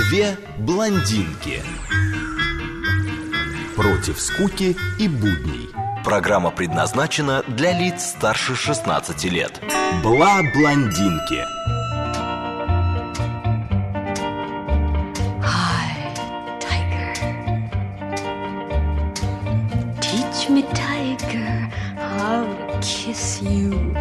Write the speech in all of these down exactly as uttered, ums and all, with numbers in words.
Две блондинки. Против скуки и будней. Программа предназначена для лиц старше шестнадцати лет. Бла-блондинки. Hi, tiger. Teach me, tiger, how to kiss you.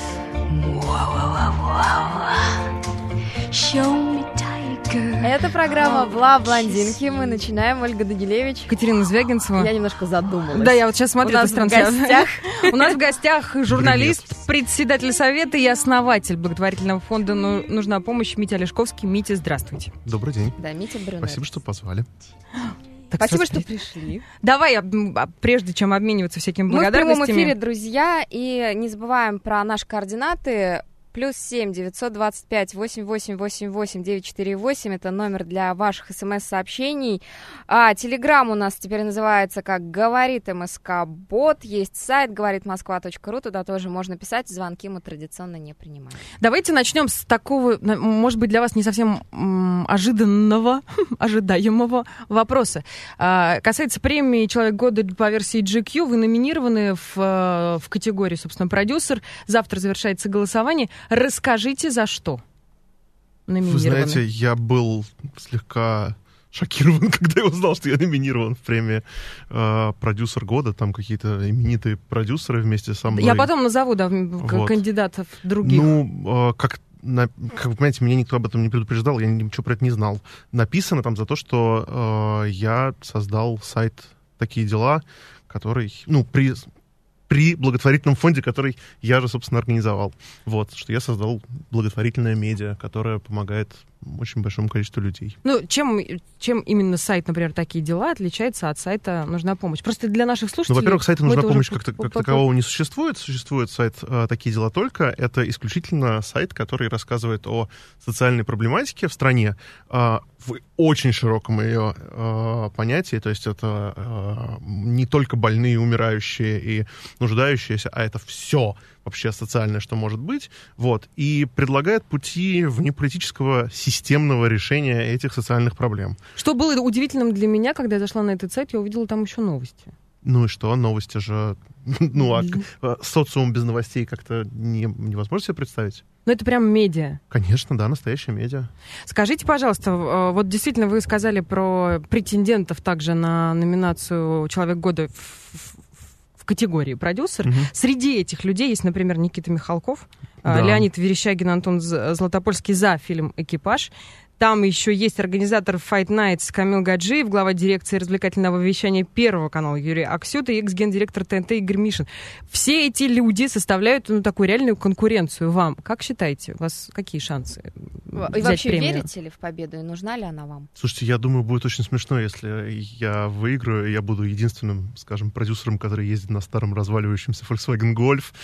Show me, tiger. Это программа «Бла-блондинки». Мы начинаем. Ольга Дагилевич. Катерина Звягинцева. Я немножко задумалась. Да, я вот сейчас смотрю. У нас в гостях... У нас в гостях журналист, председатель совета и основатель благотворительного фонда «Нужна помощь» Митя Олешковский. Митя, здравствуйте. Добрый день. Да, Митя Брюнет. Спасибо, что позвали. Так, Спасибо, что что пришли. Давай, прежде чем обмениваться всякими благодарностями... Мы в прямом эфире, друзья, и не забываем про наши координаты. Плюс семь девятьсот двадцать пять восемь восемь восемь восемь девять четыре восемь. Это номер для ваших смс-сообщений. А, Телеграм у нас теперь называется как «Говорит МСК-бот». Есть сайт говорит москва точка ру. Туда тоже можно писать. Звонки мы традиционно не принимаем. Давайте начнем с такого, может быть, для вас не совсем м- ожиданного, ожидаемого вопроса. А, касается премии «Человек года» по версии джи кью. Вы номинированы в, в категории, собственно, продюсер. Завтра завершается голосование. Расскажите, за что номинированы. Вы знаете, я был слегка шокирован, когда я узнал, что я номинирован в премии э, «Продюсер года». Там какие-то именитые продюсеры вместе со мной. Я потом назову, да, вот. кандидатов других. Ну, э, как, на, как вы понимаете, меня никто об этом не предупреждал, я ничего про это не знал. Написано там за то, что э, я создал сайт «Такие дела», который, ну, при... при благотворительном фонде, который я же, собственно, организовал. Вот, что я создал благотворительное медиа, которое помогает очень большому количеству людей. Ну, чем, чем именно сайт, например, «Такие дела» отличается от сайта «Нужна помощь»? Просто для наших слушателей... Ну, во-первых, сайта «Нужна помощь» уже... как, как такового не существует. Существует сайт «Такие дела» только. Это исключительно сайт, который рассказывает о социальной проблематике в стране в очень широком ее понятии. То есть это не только больные, умирающие и нуждающиеся, а это все вообще социальное, что может быть, вот, и предлагает пути внеполитического системного решения этих социальных проблем. Что было удивительным для меня, когда я зашла на этот сайт, я увидела там еще новости. Ну и что, новости же, ну а социум без новостей как-то не, невозможно себе представить. Ну это прям медиа. Конечно, да, настоящее медиа. Скажите, пожалуйста, вот действительно вы сказали про претендентов также на номинацию «Человек года» в в категории продюсер. Угу. Среди этих людей есть, например, Никита Михалков, да. Леонид Верещагин, Антон Златопольский за фильм «Экипаж». Там еще есть организатор Fight Nights Камил Гаджиев, глава дирекции развлекательного вещания Первого канала Юрий Аксют и экс-гендиректор ТНТ Игорь Мишин. Все эти люди составляют, ну, такую реальную конкуренцию вам. Как считаете, у вас какие шансы взять И вообще премию? верите ли в победу и нужна ли она вам? Слушайте, я думаю, будет очень смешно, если я выиграю, и я буду единственным, скажем, продюсером, который ездит на старом разваливающемся Volkswagen Golf.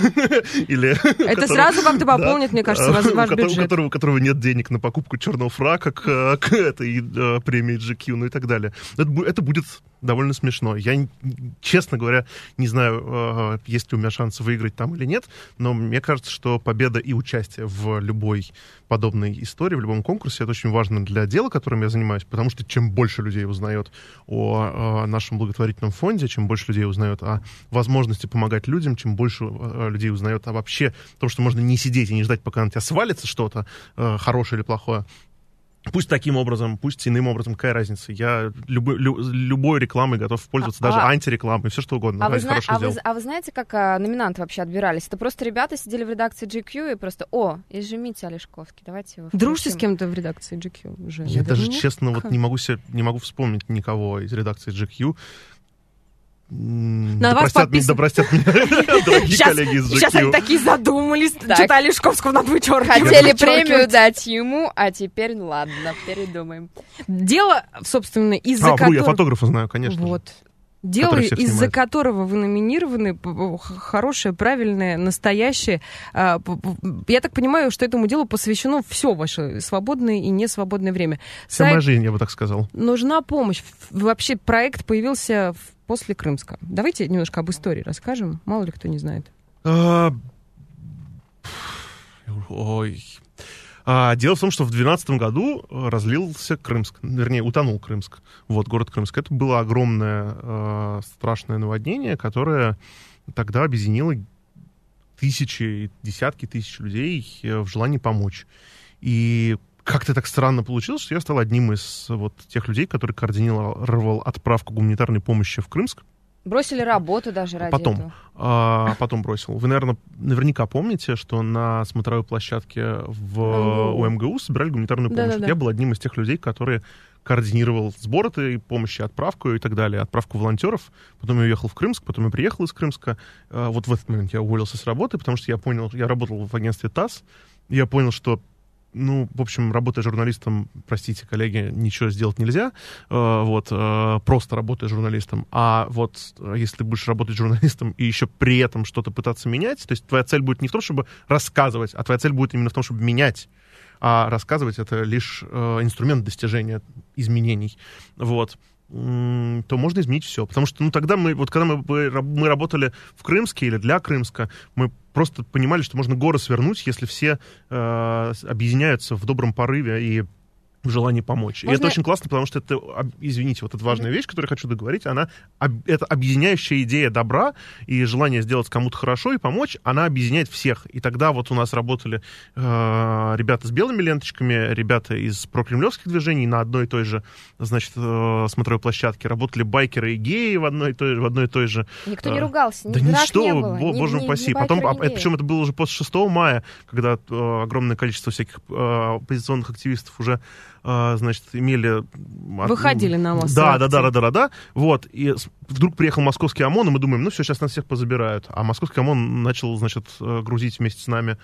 Это сразу как-то пополнит, мне кажется, ваш бюджет. У которого нет денег на покупку черного фрака к, к этой э, премии джи кью, ну и так далее. Это, это будет довольно смешно. Я, честно говоря, не знаю, э, есть ли у меня шанс выиграть там или нет, но мне кажется, что победа и участие в любой подобной истории, в любом конкурсе, это очень важно для дела, которым я занимаюсь, потому что чем больше людей узнает о, о нашем благотворительном фонде, чем больше людей узнает о возможности помогать людям, чем больше э, людей узнает о вообще том, что можно не сидеть и не ждать, пока на тебя свалится что-то, э, хорошее или плохое. Пусть таким образом, пусть иным образом, какая разница. Я любой, лю, любой рекламой готов пользоваться, а, даже а, антирекламой, все что угодно. А вы, зна- а, вы, а вы знаете, как а, номинанты вообще отбирались? Это просто ребята сидели в редакции джи кью и просто, о, есть же Митя Олешковский, давайте его включим. Дружите с кем-то в редакции джи кью уже? Я даже, честно, вот не могу, себе, не могу вспомнить никого из редакции джи кью. На да, вас простят, подписан... да простят меня дорогие сейчас, коллеги из джи кью. Сейчас они такие задумались, так. что-то Олешковского надо вычеркивать. Хотели премию дать ему, а теперь ладно, передумаем. Дело, собственно, из-за а, которого... я фотографа знаю, конечно. Вот. Дело, из-за которого вы номинированы, хорошее, правильное, настоящее. Я так понимаю, что этому делу посвящено все ваше свободное и несвободное время. Вся моя жизнь, я бы так сказал. Нужна помощь. Вообще проект появился после Крымска. Давайте немножко об истории расскажем. Мало ли кто не знает. А... Ой... А, дело в том, что в две тысячи двенадцатом году разлился Крымск, вернее, утонул Крымск. Вот, город Крымск. Это было огромное, э, страшное наводнение, которое тогда объединило тысячи, десятки тысяч людей в желании помочь. И как-то так странно получилось, что я стал одним из вот тех людей, который координировал отправку гуманитарной помощи в Крымск. Бросили работу даже ради потом, этого. А, потом бросил. Вы, наверное, наверняка помните, что на смотровой площадке в, у МГУ собирали гуманитарную помощь. Да-да-да. Я был одним из тех людей, которые координировал сбор этой помощи, отправку и так далее, отправку волонтеров. Потом я уехал в Крымск, потом я приехал из Крымска. А, вот в этот момент я уволился с работы, потому что я понял, я работал в агентстве ТАСС, и я понял, что ну, в общем, работая журналистом, простите, коллеги, ничего сделать нельзя, э, вот, э, просто работая журналистом. А вот если ты будешь работать журналистом и еще при этом что-то пытаться менять, то есть твоя цель будет не в том, чтобы рассказывать, а твоя цель будет именно в том, чтобы менять. А рассказывать — это лишь э, инструмент достижения изменений. Вот. То можно изменить все. Потому что, ну, тогда мы, вот когда мы, мы работали в Крымске или для Крымска, мы просто понимали, что можно горы свернуть, если все э, объединяются в добром порыве и в желании помочь. Можно... И это очень классно, потому что это, извините, вот эта важная вещь, которую я хочу договорить, она, это объединяющая идея добра и желание сделать кому-то хорошо и помочь, она объединяет всех. И тогда вот у нас работали э, ребята с белыми ленточками, ребята из прокремлевских движений на одной и той же, значит, э, смотровой площадке, работали байкеры и геи в одной и той, в одной и той же. Никто не ругался, да ни драк ничто, не было. Бо, ни, боже ни, упаси. ни Потом, байкеры, а, ни причем это было уже после шестого мая, когда э, огромное количество всяких э, оппозиционных активистов уже значит, имели... Выходили на массу. Да, да, да, да, да, да. Вот. И вдруг приехал московский ОМОН, и мы думаем, ну все, сейчас нас всех позабирают. А московский ОМОН начал, значит, грузить вместе с нами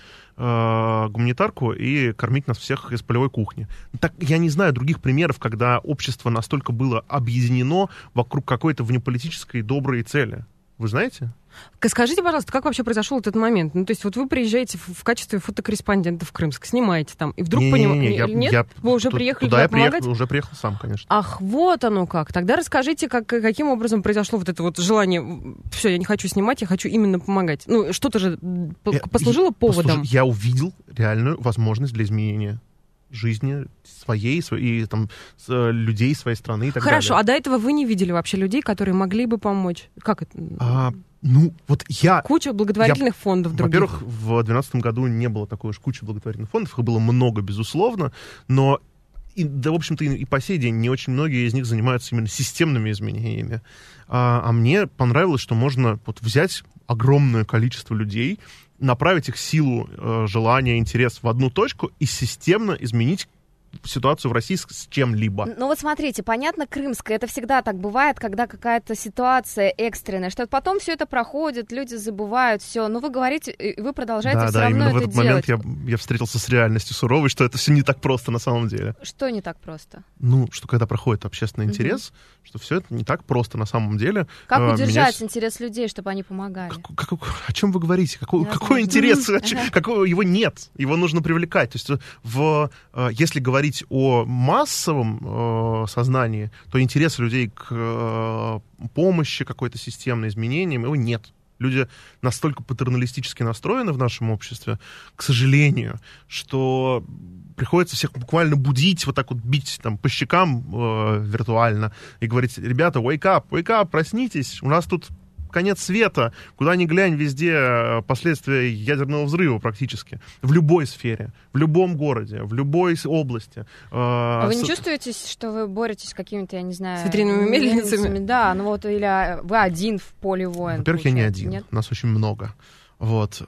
э, гуманитарку и кормить нас всех из полевой кухни. Так, я не знаю других примеров, когда общество настолько было объединено вокруг какой-то внеполитической доброй цели. Вы знаете? Скажите, пожалуйста, как вообще произошел этот момент? Ну, то есть вот вы приезжаете в, в качестве фотокорреспондента в Крымск, снимаете там, и вдруг понимаете... Нет? Я, вы уже туда, приехали туда туда помогать? Приехал, уже приехал сам, конечно. Ах, вот оно как. Тогда расскажите, как, каким образом произошло вот это вот желание, все, я не хочу снимать, я хочу именно помогать. Ну, что-то же я, послужило поводом. Послужи, я увидел реальную возможность для изменения жизни своей, своей там, людей своей страны и так Хорошо, далее. А до этого вы не видели вообще людей, которые могли бы помочь? Как это? А, ну, вот я... Куча благотворительных я, фондов других. Во-первых, в две тысячи двенадцатом году не было такой уж кучи благотворительных фондов, их было много, безусловно, но и, да, в общем-то, и, и по сей день не очень многие из них занимаются именно системными изменениями. А, а мне понравилось, что можно вот взять огромное количество людей, направить их силу, э, желания, интерес в одну точку и системно изменить ситуацию в России с, с чем-либо. Ну вот смотрите, понятно, Крымская, это всегда так бывает, когда какая-то ситуация экстренная, что потом все это проходит, люди забывают все, но вы говорите, вы продолжаете да, все да, равно именно это в этот делать. момент я, я встретился с реальностью суровой, что это все не так просто на самом деле. Что не так просто? Ну, что когда проходит общественный угу. интерес, что все это не так просто на самом деле. Как а, удержать меня... интерес людей, чтобы они помогали? Как, как, о чем вы говорите? Какой, какой интерес? Ага. Какого, его нет. Его нужно привлекать. То есть в, если говорить о массовом э, сознании, то интерес людей к э, помощи, какой-то системной изменениям, его нет. Люди настолько патерналистически настроены в нашем обществе, к сожалению, что приходится всех буквально будить, вот так вот бить там, по щекам э, виртуально и говорить: ребята, wake up, wake up, проснитесь, у нас тут конец света, куда ни глянь, везде последствия ядерного взрыва практически. В любой сфере, в любом городе, в любой области. А вы не чувствуете, что вы боретесь с какими-то, я не знаю... С ветряными мельницами? Да, ну вот, или вы один в поле воин. Во-первых, я не один, Нет? нас очень много. Вот.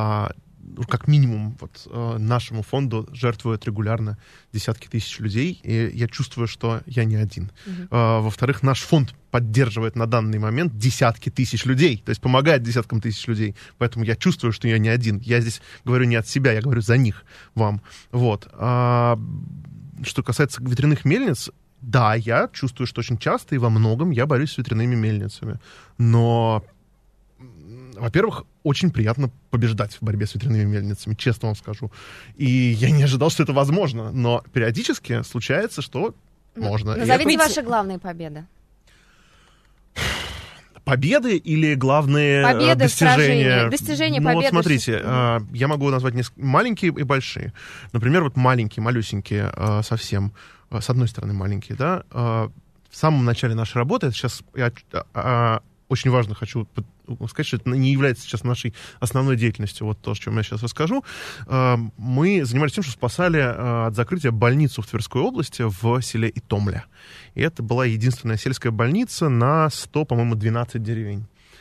Как минимум, вот, нашему фонду жертвуют регулярно десятки тысяч людей, и я чувствую, что я не один. Uh-huh. Во-вторых, наш фонд поддерживает на данный момент десятки тысяч людей, то есть помогает десяткам тысяч людей, поэтому я чувствую, что я не один. Я здесь говорю не от себя, я говорю за них, вам. Вот. А, что касается ветряных мельниц, да, я чувствую, что очень часто и во многом я борюсь с ветряными мельницами, но... Во-первых, очень приятно побеждать в борьбе с ветряными мельницами, честно вам скажу. И я не ожидал, что это возможно. Но периодически случается, что можно. Назовите это... ваши главные победы. победы или главные победы, достижения? Достижения, ну, победы. Вот смотрите, э, я могу назвать несколько, маленькие и большие. Например, вот маленькие, малюсенькие э, совсем, э, с одной стороны маленькие, да, э, в самом начале нашей работы, сейчас я э, э, очень важно хочу сказать, что это не является сейчас нашей основной деятельностью, вот то, о чем я сейчас расскажу. Мы занимались тем, что спасали от закрытия больницу в Тверской области в селе Итомля. И это была единственная сельская больница на сто, по-моему, двенадцать деревень.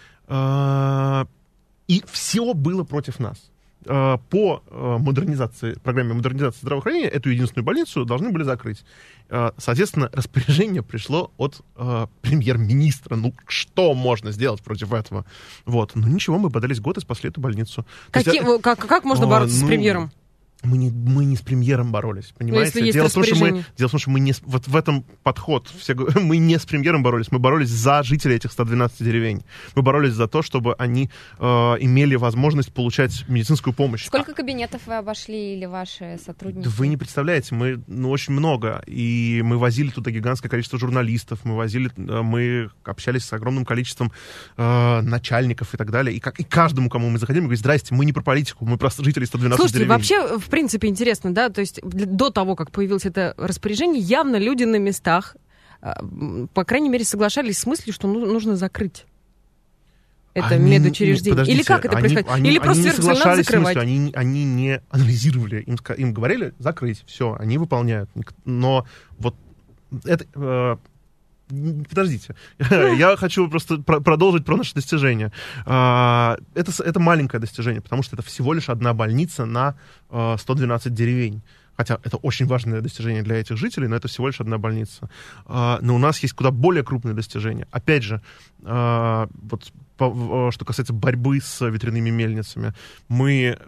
И все было против нас. По модернизации, программе модернизации здравоохранения эту единственную больницу должны были закрыть. Соответственно, распоряжение пришло от э, премьер-министра. Ну, что можно сделать против этого? Вот. Ну, ничего, мы бодались год и спасли эту больницу. Какие, есть, как, как можно бороться а, ну, с премьером? Мы не, мы не с премьером боролись, понимаете? Ну, дело, в том, что мы, дело в том, что мы не... Вот в этом подход. Все, мы не с премьером боролись, мы боролись за жителей этих ста двенадцати деревень. Мы боролись за то, чтобы они э, имели возможность получать медицинскую помощь. Сколько кабинетов вы обошли или ваши сотрудники? Вы не представляете, мы ну, очень много. И мы возили туда гигантское количество журналистов, мы возили, мы общались с огромным количеством э, начальников и так далее. И, как, и каждому, кому мы заходили, мы говорим: здрасте, мы не про политику, мы про жителей ста двенадцати Слушайте, деревень. Вообще, в принципе, интересно, да, то есть до того, как появилось это распоряжение, явно люди на местах, по крайней мере, соглашались с мыслью, что нужно закрыть это они, медучреждение. Или как это они, происходит? Они, Или они просто не соглашались закрывать? В смысле, они, они не анализировали, им, им говорили закрыть, все, они выполняют. Но вот это... Подождите, я хочу просто про- продолжить про наши достижения. Это, это маленькое достижение, потому что это всего лишь одна больница на сто двенадцать деревень. Хотя это очень важное достижение для этих жителей, но это всего лишь одна больница. Но у нас есть куда более крупные достижения. Опять же, вот, по, что касается борьбы с ветряными мельницами, мы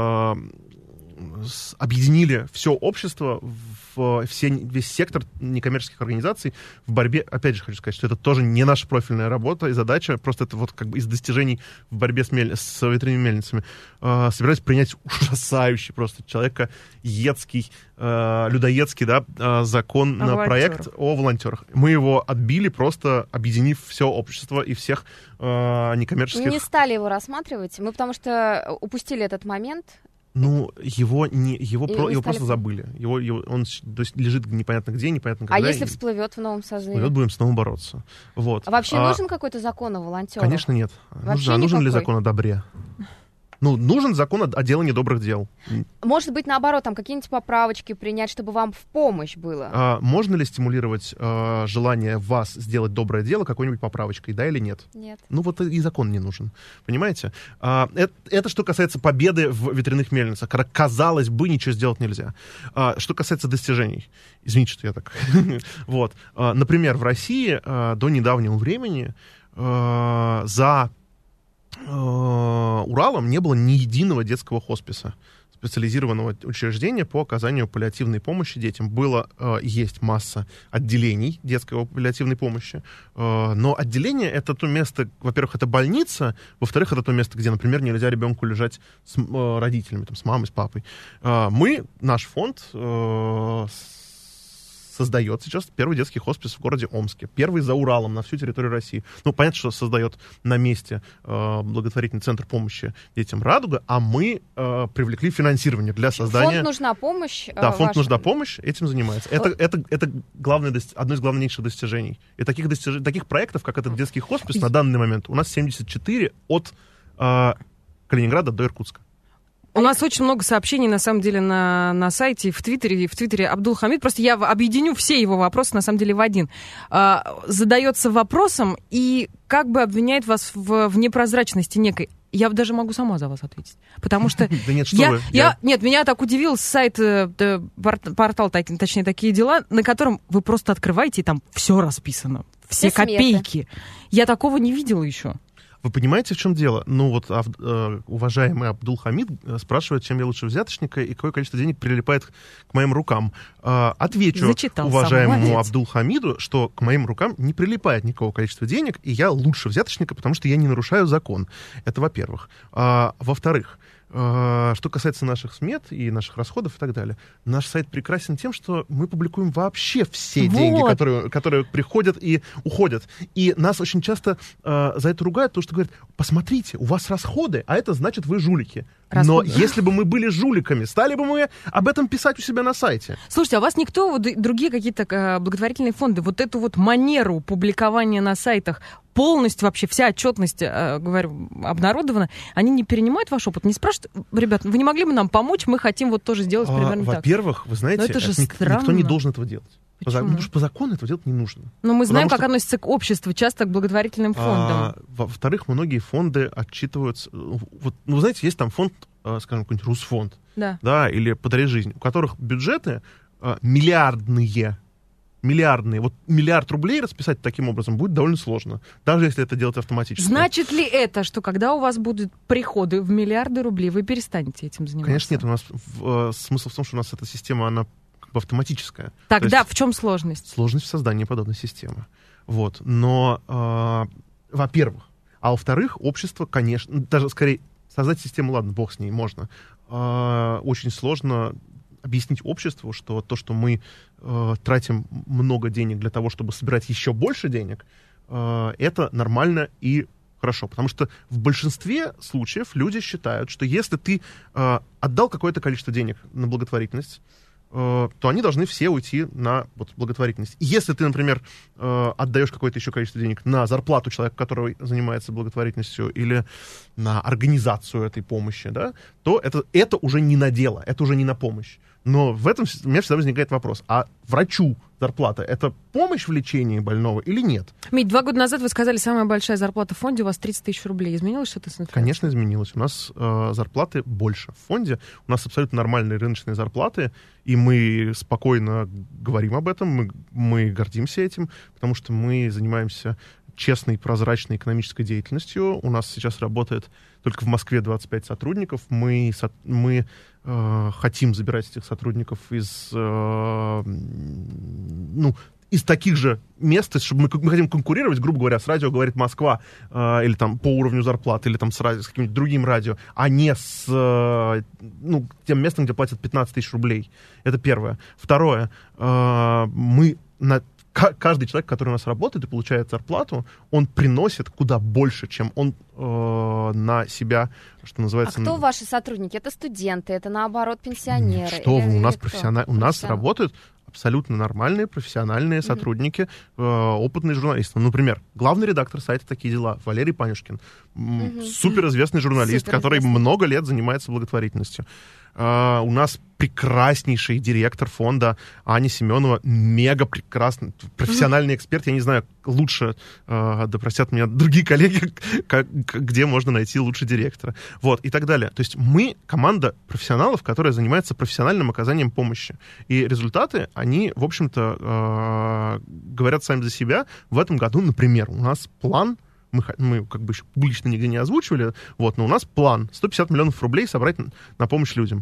объединили все общество, в, все, весь сектор некоммерческих организаций в борьбе. Опять же, хочу сказать, что это тоже не наша профильная работа и задача, просто это вот как бы из достижений в борьбе с, мель... с ветряными мельницами. Э, собираюсь принять ужасающий просто человекоедский, э, людоедский, да, э, закон, на проект о волонтерах. Мы его отбили, просто объединив все общество и всех э, некоммерческих... Не стали его рассматривать, мы потому что упустили этот момент. Ну, его, не, его, и, про, и его стали... просто забыли. Его, его, он то есть, лежит непонятно где, непонятно когда. А если всплывет в новом созыве? Всплывет, будем снова бороться. Вот. А вообще а... нужен какой-то закон о волонтерах? Конечно, нет. Вообще а нужен никакой? ли закон о добре? Ну, нужен закон о делании добрых дел. Может быть, наоборот, там какие-нибудь поправочки принять, чтобы вам в помощь было? А, можно ли стимулировать а, желание вас сделать доброе дело какой-нибудь поправочкой, да или нет? Нет. Ну, вот и закон не нужен. Понимаете? А, это, это что касается победы в ветряных мельницах, когда, казалось бы, ничего сделать нельзя. А, что касается достижений. Извините, что я так... Вот. Например, в России до недавнего времени за... Уралом не было ни единого детского хосписа, специализированного учреждения по оказанию паллиативной помощи детям. Было, э, есть масса отделений детской паллиативной помощи, э, но отделение — это то место, во-первых, это больница, во-вторых, это то место, где, например, нельзя ребенку лежать с э, родителями, там, с мамой, с папой. Э, мы, наш фонд, э, создает сейчас первый детский хоспис в городе Омске. Первый за Уралом на всю территорию России. Ну, понятно, что создает на месте э, благотворительный центр помощи детям «Радуга», а мы э, привлекли финансирование для создания... Фонд «Нужна помощь». Да, фонд вашим... «Нужна помощь» этим занимается. Это, это, это главное, одно из главнейших достижений. И таких, достиж... таких проектов, как этот детский хоспис, на данный момент у нас семьдесят четыре от э, Калининграда до Иркутска. У нас очень много сообщений, на самом деле, на, на сайте, в Твиттере, в Твиттере Абдулхамид. Просто я объединю все его вопросы, на самом деле, в один. А, задается вопросом и как бы обвиняет вас в, в непрозрачности некой. Я даже могу сама за вас ответить. Потому что... Да нет, что я, вы. Я, нет, меня так удивил сайт, портал, точнее, такие дела, на котором вы просто открываете, и там все расписано. Все, все копейки. Я такого не видела еще. Вы понимаете, в чем дело? Ну вот а, э, уважаемый Абдулхамид спрашивает, чем я лучше взяточника и какое количество денег прилипает к моим рукам. Э, отвечу Зачитал уважаемому Абдулхамиду, что к моим рукам не прилипает никакого количества денег, и я лучше взяточника, потому что я не нарушаю закон. Это во-первых. А, во-вторых, Что касается наших смет и наших расходов и так далее, наш сайт прекрасен тем, что мы публикуем вообще все Вот. деньги, которые, которые приходят и уходят. И нас очень часто э, за это ругают, потому что говорят, посмотрите, у вас расходы, а это значит, вы жулики. Расходы. Но если бы мы были жуликами, стали бы мы об этом писать у себя на сайте. Слушайте, а у вас никто, вот, другие какие-то э, благотворительные фонды, вот эту вот манеру публикования на сайтах, полностью вообще вся отчетность, э, говорю, обнародована, они не перенимают ваш опыт, не спрашивают, ребят, вы не могли бы нам помочь, мы хотим вот тоже сделать примерно а, так. Во-первых, вы знаете, это же это ник- странно. никто не должен этого делать. По, Почему? потому что по закону этого делать не нужно. Но мы знаем, Потому как что- относится к обществу, часто к благотворительным фондам. А, во-вторых, многие фонды отчитываются. Вот, ну, вы знаете, есть там фонд, э, скажем, какой-нибудь Русфонд, Да. да, или «Подари жизнь», у которых бюджеты э, миллиардные. Миллиардные. Вот миллиард рублей расписать таким образом будет довольно сложно, даже если это делать автоматически. Значит ли это, что когда у вас будут приходы в миллиарды рублей, вы перестанете этим заниматься? Конечно, нет. У нас в- э, смысл в том, что у нас эта система, она как бы автоматическая. Тогда То есть в чем сложность? сложность в создании подобной системы. Вот. Но, э, во-первых. А во-вторых, общество, конечно, даже скорее создать систему, ладно, бог с ней, можно. Э, очень сложно объяснить обществу, что то, что мы э, тратим много денег для того, чтобы собирать еще больше денег, э, это нормально и хорошо. Потому что в большинстве случаев люди считают, что если ты э, отдал какое-то количество денег на благотворительность, э, то они должны все уйти на вот, благотворительность. И если ты, например, э, отдаешь какое-то еще количество денег на зарплату человека, который занимается благотворительностью, или на организацию этой помощи, да, то это, это уже не на дело, это уже не на помощь. Но в этом у меня всегда возникает вопрос, а врачу зарплата — это помощь в лечении больного или нет? Мить, два года назад вы сказали, самая большая зарплата в фонде у вас тридцать тысяч рублей. Изменилось что-то с инфляцией? Конечно, изменилось. У нас э, зарплаты больше в фонде. У нас абсолютно нормальные рыночные зарплаты, и мы спокойно говорим об этом, мы, мы гордимся этим, потому что мы занимаемся честной, прозрачной экономической деятельностью. У нас сейчас работает только в Москве двадцать пять сотрудников. Мы, со, мы э, хотим забирать этих сотрудников из, э, ну, из таких же мест, чтобы мы, мы хотим конкурировать, грубо говоря, с радио «Говорит Москва», э, или там по уровню зарплаты, или там с, радио, с каким-нибудь другим радио, а не с э, ну, тем местом, где платят пятнадцать тысяч рублей. Это первое. Второе. Э, мы на Каждый человек, который у нас работает и получает зарплату, он приносит куда больше, чем он э, на себя, что называется... А кто ваши сотрудники? Это студенты, это, наоборот, пенсионеры? Что или, вы, у нас, или профессиона... у нас работают абсолютно нормальные профессиональные сотрудники, э, опытные журналисты. Например, главный редактор сайта «Такие дела» Валерий Панюшкин. М- суперизвестный журналист, Суперизвестный. который много лет занимается благотворительностью. Uh, у нас прекраснейший директор фонда Аня Семенова, мега прекрасный, профессиональный эксперт. Я не знаю, лучше, uh, да простят меня другие коллеги, как, где можно найти лучше директора. Вот, и так далее. То есть мы команда профессионалов, которая занимается профессиональным оказанием помощи. И результаты, они, в общем-то, uh, говорят сами за себя. В этом году, например, у нас план... Мы, мы как бы еще публично нигде не озвучивали, вот, но у нас план сто пятьдесят миллионов рублей собрать на, на помощь людям.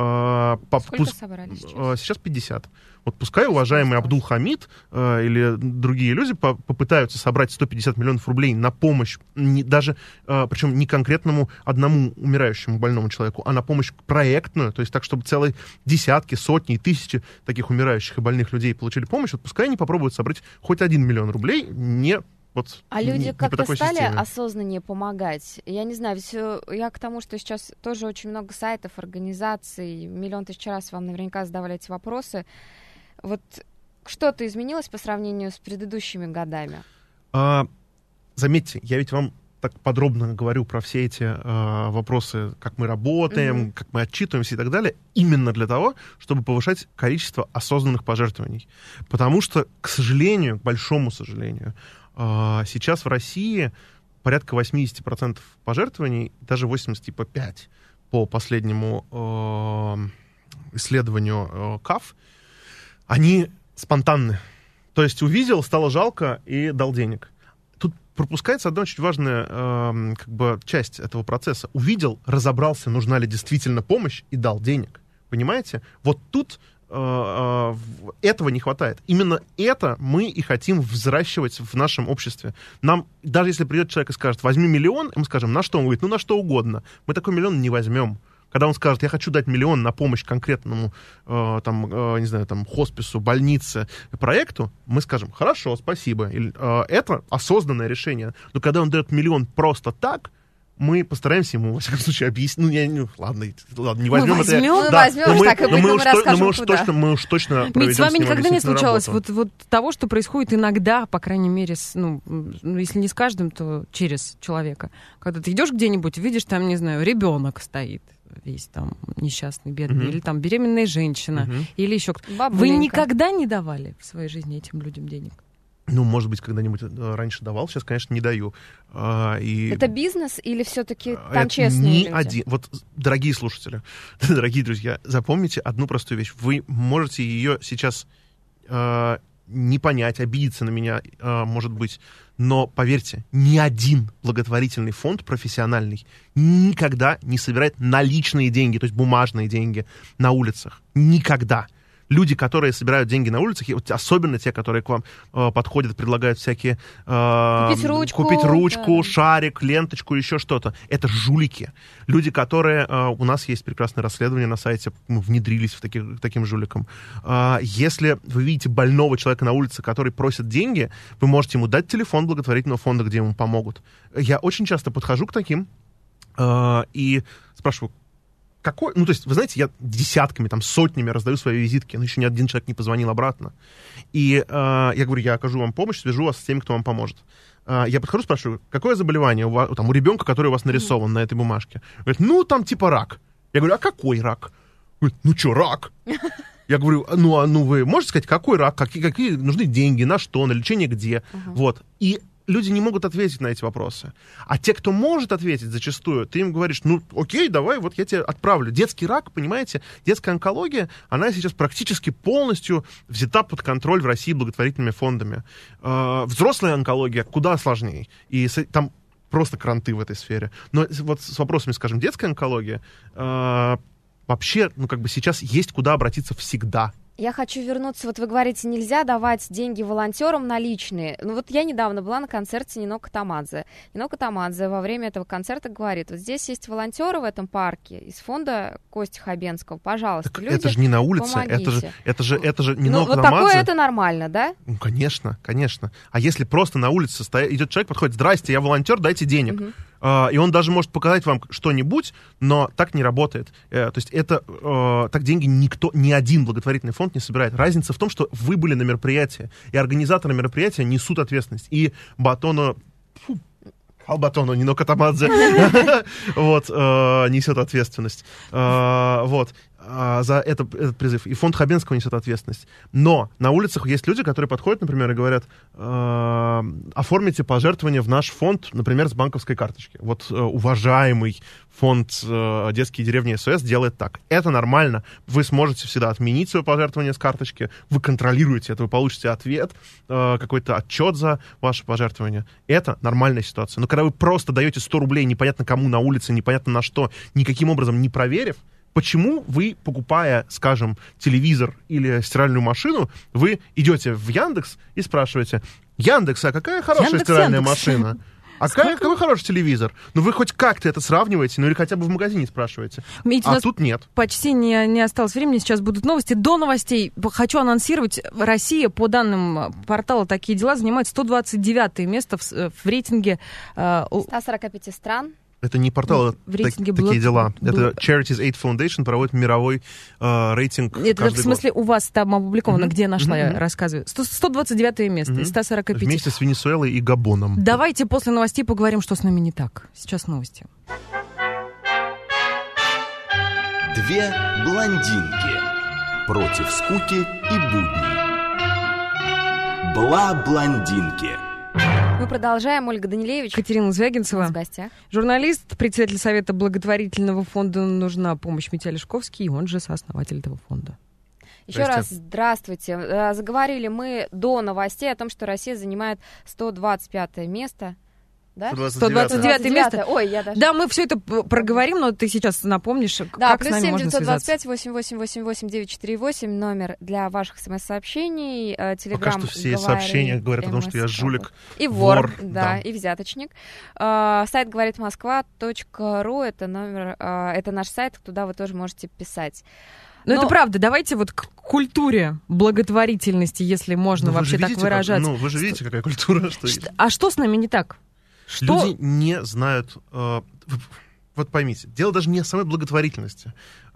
Э, по, Сколько пус, собрали сейчас? Э, сейчас пятьдесят. Вот пускай уважаемый Абдул Хамид э, или другие люди по, попытаются собрать сто пятьдесят миллионов рублей на помощь, не, даже, э, причем не конкретному одному умирающему больному человеку, а на помощь проектную, то есть так, чтобы целые десятки, сотни и тысячи таких умирающих и больных людей получили помощь, вот пускай они попробуют собрать хоть один миллион рублей, не... Вот, а не, люди не по как-то такой стали системе. осознаннее помогать? Я не знаю, все, я к тому, что сейчас тоже очень много сайтов, организаций, миллион тысяч раз вам наверняка задавали эти вопросы. Вот что-то изменилось по сравнению с предыдущими годами? А, заметьте, я ведь вам так подробно говорю про все эти а, вопросы, как мы работаем, mm-hmm. как мы отчитываемся и так далее, именно для того, чтобы повышать количество осознанных пожертвований. Потому что, к сожалению, к большому сожалению, сейчас в России порядка восемьдесят процентов пожертвований, даже восемьдесят пять процентов по последнему э, исследованию э, КАФ, они спонтанны. То есть увидел, стало жалко и дал денег. Тут пропускается одна очень важная э, как бы часть этого процесса. Увидел, разобрался, нужна ли действительно помощь, и дал денег. Понимаете? Вот тут этого не хватает. Именно это мы и хотим взращивать в нашем обществе. Нам, даже если придет человек и скажет, возьми миллион, мы скажем, на что? Он говорит, ну на что угодно. Мы такой миллион не возьмем. Когда он скажет, я хочу дать миллион на помощь конкретному, э, там, э, не знаю, там, хоспису, больнице, проекту, мы скажем, хорошо, спасибо. Или, э, это осознанное решение. Но когда он дает миллион просто так, мы постараемся ему, во всяком случае, объяснить. Ну, я, ну ладно, ладно, не возьмем мы это. возьмем, мы да, возьмем, но мы, так и но будет, мы, но уж, мы то, расскажем, но мы уж куда. точно, мы уж точно проведем Ведь с вами с ним никогда не объяснительную случалось работу. вот, вот того, что происходит иногда, по крайней мере, с, ну, ну, если не с каждым, то через человека. Когда ты идешь где-нибудь, видишь, там, не знаю, ребенок стоит, весь там несчастный, бедный, Мгм. или там беременная женщина, Мгм. или еще кто-то. Вы Бабуленька. никогда не давали в своей жизни этим людям денег? Ну, может быть, когда-нибудь э, раньше давал, сейчас, конечно, не даю. А, и... Это бизнес или все-таки Это там честные ни люди? один. Вот, дорогие слушатели, дорогие друзья, запомните одну простую вещь. Вы можете ее сейчас э, не понять, обидеться на меня, э, может быть, но поверьте, ни один благотворительный фонд профессиональный никогда не собирает наличные деньги, то есть бумажные деньги на улицах. Никогда. Люди, которые собирают деньги на улицах, и вот особенно те, которые к вам э, подходят, предлагают всякие... Э, Купить ручку, купить ручку, да. шарик, ленточку, еще что-то. Это жулики. Люди, которые... Э, у нас есть прекрасное расследование на сайте, мы внедрились в таких, таким жуликам. Э, если вы видите больного человека на улице, который просит деньги, вы можете ему дать телефон благотворительного фонда, где ему помогут. Я очень часто подхожу к таким э, и спрашиваю, какой, ну, то есть, вы знаете, я десятками, там, сотнями раздаю свои визитки, но еще ни один человек не позвонил обратно. И э, я говорю, я окажу вам помощь, свяжу вас с теми, кто вам поможет. Э, я подхожу, спрашиваю, какое заболевание у, вас, там, у ребенка, который у вас нарисован на этой бумажке? Говорит, ну, там, типа, рак. Я говорю, а какой рак? Говорит, ну, что, рак? Я говорю, ну, а, ну, вы можете сказать, какой рак, какие, какие нужны деньги, на что, на лечение где? Uh-huh. Вот. И люди не могут ответить на эти вопросы. А те, кто может ответить зачастую, ты им говоришь, ну, окей, давай, вот я тебе отправлю. Детский рак, понимаете, детская онкология, она сейчас практически полностью взята под контроль в России благотворительными фондами. Э, взрослая онкология куда сложнее. И с, там просто кранты в этой сфере. Но вот с вопросами, скажем, детская онкология, э, вообще, ну, как бы сейчас есть куда обратиться всегда. Я хочу вернуться, вот вы говорите, нельзя давать деньги волонтерам наличные. Ну вот я недавно была на концерте Нино Катамадзе. Нино Катамадзе во время этого концерта говорит, вот здесь есть волонтеры в этом парке из фонда Кости Хабенского, пожалуйста, так люди, это же не на улице, это же, это же, это же Нино ну, Катамадзе. Вот такое это нормально, да? Ну, конечно, конечно. А если просто на улице стоит, идет человек, подходит, здрасте, я волонтер, дайте денег. Угу. Uh, и он даже может показать вам что-нибудь, но так не работает. Uh, то есть это uh, так деньги никто, ни один благотворительный фонд не собирает. Разница в том, что вы были на мероприятии, и организаторы мероприятия несут ответственность. И Батону... Фу, Албатону, Нино Катамадзе вот, несет ответственность. Вот. За это, этот призыв. И фонд Хабенского несет ответственность. Но на улицах есть люди, которые подходят, например, и говорят, э, оформите пожертвование в наш фонд, например, с банковской карточки. Вот э, уважаемый фонд э, «Детские деревни СОС» делает так. Это нормально. Вы сможете всегда отменить свое пожертвование с карточки, вы контролируете это, вы получите ответ, э, какой-то отчет за ваше пожертвование. Это нормальная ситуация. Но когда вы просто даете сто рублей непонятно кому на улице, непонятно на что, никаким образом не проверив, почему вы, покупая, скажем, телевизор или стиральную машину, вы идете в Яндекс и спрашиваете, Яндекс, а какая хорошая Яндекс, стиральная Яндекс. машина? А какой, какой хороший телевизор? Ну вы хоть как-то это сравниваете, ну или хотя бы в магазине спрашиваете. Видите, у А нас тут нет. почти не, не осталось времени, сейчас будут новости. До новостей хочу анонсировать, Россия, по данным портала «Такие дела», занимает сто двадцать девятое место в, в рейтинге... Э, ста сорока пяти стран. Это не портал, в рейтинге так, такие Black- дела. Black- Это Charities Aid Foundation проводит мировой э, рейтинг Это каждый в смысле год. у вас там опубликовано, Мгм. где я нашла, Мгм. я рассказываю. сто сто двадцать девятое место Мгм. из ста сорока пяти. Вместе с Венесуэлой и Габоном. Давайте после новостей поговорим, что с нами не так. Сейчас новости. Две блондинки против скуки и будней. Бла-блондинки. Мы продолжаем. Ольга Данилевич. Катерина Звягинцева, В гостях. журналист, председатель Совета благотворительного фонда «Нужна помощь» Митя Олешковский, и он же сооснователь этого фонда. Еще раз здравствуйте. Э, Заговорили мы до новостей о том, что Россия занимает сто двадцать пятое место Да? сто двадцать девятое место. Ой, я даже... Да, мы все это проговорим, но ты сейчас напомнишь, да, как плюс с нами семь можно девятьсот двадцать связаться. пять восемь восемь восемь восемь девять четыре восемь номер для ваших смс-сообщений. Телеграм. Пока что все сообщения говорят о том, что я жулик, и вор, вор, да, да, и взяточник. Uh, сайт говорит москва точка ру, это номер, uh, это наш сайт, туда вы тоже можете писать. Но, Но это правда. Давайте вот к культуре благотворительности, если можно ну, вообще так видите, выражаться. Как, ну, вы же видите, какая культура. Что... Что, а что с нами не так? Что... Люди не знают... Э, вот поймите, дело даже не в самой благотворительности.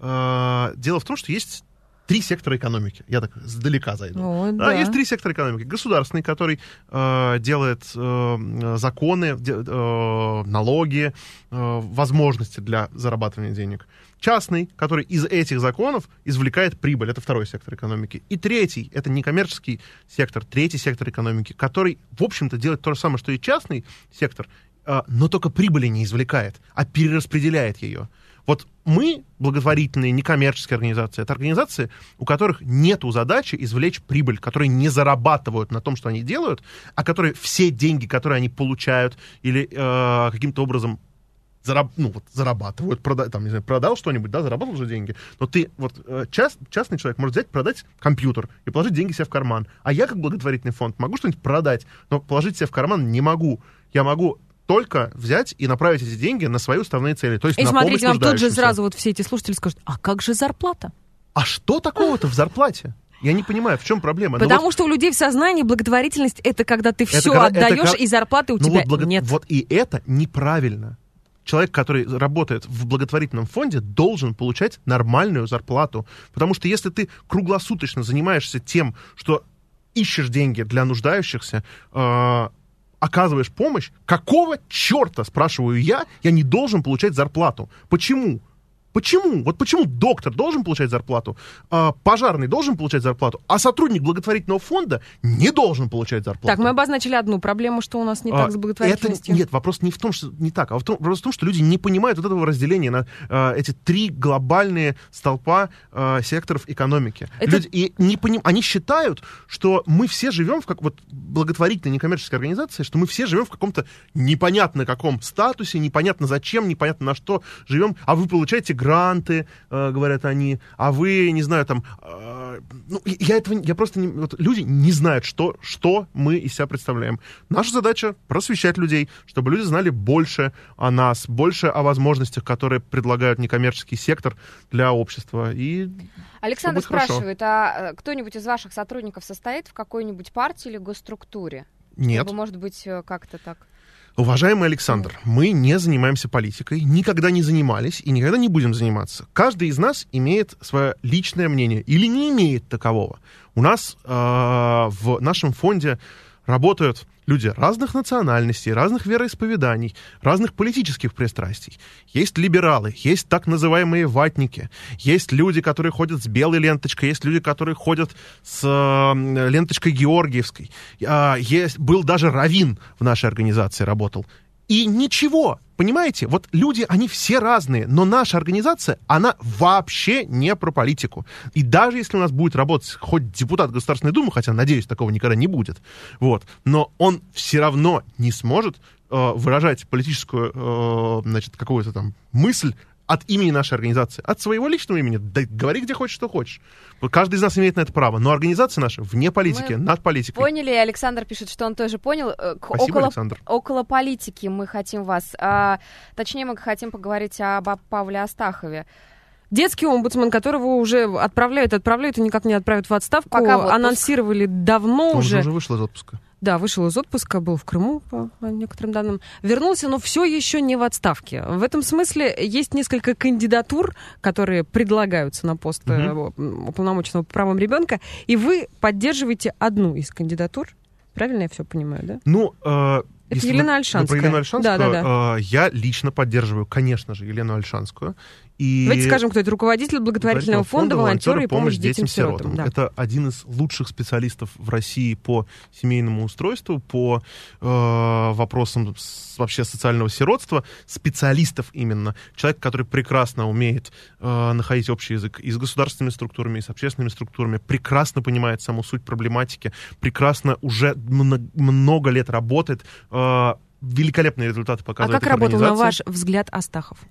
Э, дело в том, что есть три сектора экономики. Я так сдалека зайду. О, да. да. Есть три сектора экономики. Государственный, который э, делает э, законы, де, э, налоги, э, возможности для зарабатывания денег. Частный, который из этих законов извлекает прибыль. Это второй сектор экономики. И третий, это некоммерческий сектор, третий сектор экономики, который, в общем-то, делает то же самое, что и частный сектор, э, но только прибыли не извлекает, а перераспределяет ее. Вот мы, благотворительные, некоммерческие организации, это организации, у которых нету задачи извлечь прибыль, которые не зарабатывают на том, что они делают, а которые все деньги, которые они получают или э, каким-то образом зараб, ну, вот, зарабатывают, прода, там, не знаю, продал что-нибудь, да, заработал уже деньги, но ты, вот, э, част, частный человек может взять, продать компьютер и положить деньги себе в карман, а я, как благотворительный фонд, могу что-нибудь продать, но положить себе в карман не могу. Я могу только взять и направить эти деньги на свои уставные цели, то есть и на смотрите, помощь вам тут же нуждающимся. сразу вот все эти слушатели скажут, а как же зарплата? А что такого-то в зарплате? Я не понимаю, в чем проблема. Потому вот, что у людей в сознании благотворительность — это когда ты все когда, отдаешь, это, и зарплаты у ну тебя вот, благо... нет. Вот и это неправильно. Человек, который работает в благотворительном фонде, должен получать нормальную зарплату. Потому что если ты круглосуточно занимаешься тем, что ищешь деньги для нуждающихся, э- оказываешь помощь, какого черта, спрашиваю я, я не должен получать зарплату? Почему? Почему? Вот почему доктор должен получать зарплату, а пожарный должен получать зарплату, а сотрудник благотворительного фонда не должен получать зарплату? Так, мы обозначили одну проблему, что у нас не а, так с благотворительностью. Это, нет, вопрос не в том, что не так, а в том, вопрос в том, что люди не понимают вот этого разделения на а, эти три глобальные столпа а, секторов экономики. Это... Люди, и не поним... Они считают, что мы все живем в как вот благотворительной некоммерческой организации, что мы все живем в каком-то непонятно каком статусе, непонятно зачем, непонятно на что живем, а вы получаете гранты, э, говорят они, а вы, не знаю, там, э, ну, я этого, я просто, не, вот, люди не знают, что, что мы из себя представляем. Наша задача просвещать людей, чтобы люди знали больше о нас, больше о возможностях, которые предлагают некоммерческий сектор для общества. И Александр спрашивает, а кто-нибудь из ваших сотрудников состоит в какой-нибудь партии или госструктуре? Нет. Чтобы, может быть, как-то так... Уважаемый Александр, мы не занимаемся политикой, никогда не занимались и никогда не будем заниматься. Каждый из нас имеет свое личное мнение или не имеет такового. У нас э, в нашем фонде работают люди разных национальностей, разных вероисповеданий, разных политических пристрастий. Есть либералы, есть так называемые ватники, есть люди, которые ходят с белой ленточкой, есть люди, которые ходят с э, ленточкой георгиевской. Э, есть, был даже раввин в нашей организации работал. И ничего, понимаете? Вот люди, они все разные, но наша организация, она вообще не про политику. И даже если у нас будет работать хоть депутат Государственной Думы, хотя, надеюсь, такого никогда не будет, вот, но он все равно не сможет э, выражать политическую, э, значит, какую-то там мысль от имени нашей организации, от своего личного имени. Да говори, где хочешь, что хочешь. Каждый из нас имеет на это право. Но организация наша вне политики, мы над политикой. Поняли, Александр пишет, что он тоже понял. Спасибо, около, Александр. Около политики мы хотим вас. А, точнее, мы хотим поговорить об Павле Астахове. Детский омбудсман, которого уже отправляют, отправляют и никак не отправят в отставку. Пока анонсировали давно он уже. Он уже вышел из отпуска. Да, вышел из отпуска, был в Крыму, по некоторым данным. Вернулся, но все еще не в отставке. В этом смысле есть несколько кандидатур, которые предлагаются на пост угу. уполномоченного по правам ребенка, и вы поддерживаете одну из кандидатур. Правильно я все понимаю, да? Ну, э, это Елена Ольшанская. Про Елену Ольшанскую, да, да, да. Э, я лично поддерживаю, конечно же, Елену Ольшанскую. И давайте скажем, кто это: руководитель благотворительного фонда, волонтеры и помощь детям-сиротам. Да. Это один из лучших специалистов в России по семейному устройству, по э, вопросам с, вообще социального сиротства, специалистов именно. Человек, который прекрасно умеет э, находить общий язык и с государственными структурами, и с общественными структурами, прекрасно понимает саму суть проблематики, прекрасно уже много лет работает. Э, великолепные результаты А показывает как их работал, на организация. ваш взгляд, Астахов?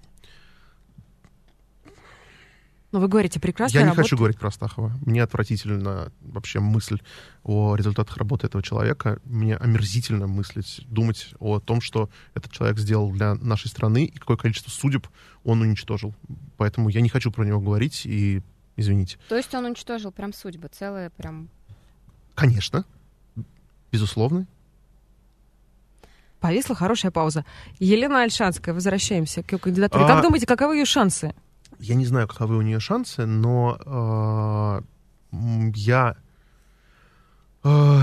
Ну, вы говорите, прекрасно Я не работает. хочу говорить про Астахова. Мне отвратительно вообще мысль о результатах работы этого человека. Мне омерзительно мыслить, думать о том, что этот человек сделал для нашей страны и какое количество судеб он уничтожил. Поэтому я не хочу про него говорить, и извините. То есть он уничтожил прям судьбы, целые прям... Конечно. Безусловно. Повисла хорошая пауза. Елена Ольшанская, возвращаемся к ее кандидатуре. А... Как думаете, каковы ее шансы? Я не знаю, каковы у нее шансы, но э, я э,